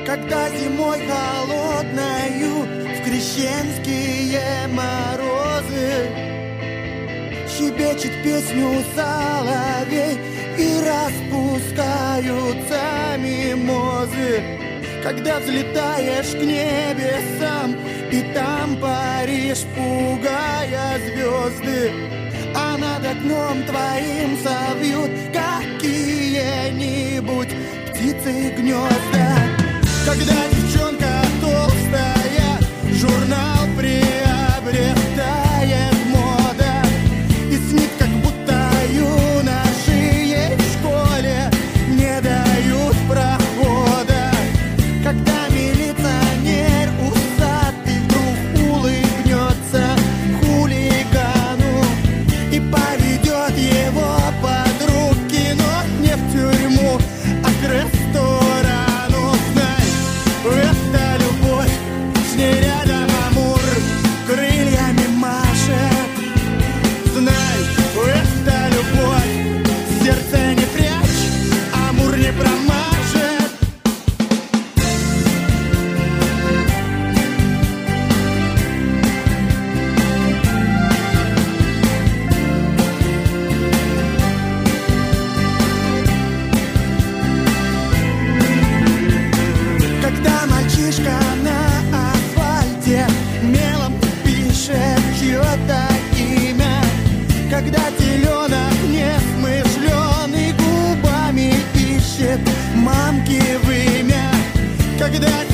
Когда зимой холодною в крещенские морозы щебечет песню соловей и распускаются мимозы. Когда взлетаешь к небесам и там паришь, пугая звезды, а над окном твоим совьют какие-нибудь птицы гнезда. Когда девчонка толстая, журнал приобретает мода, и снит, как будто юноши ей в школе не дают прохода. Когда милиционер усатый вдруг улыбнется хулигану и поведет его под руки, но не в тюрьму, а к ресторану. Знай, это любовь, с ней рядом Амур крыльями машет. Знай, это любовь, сердце не прячь, Амур не промажет. Когда мальчишка на асфальте мелом пишет чье-то имя, когда теленок несмышленый губами ищет мамки вымя, когда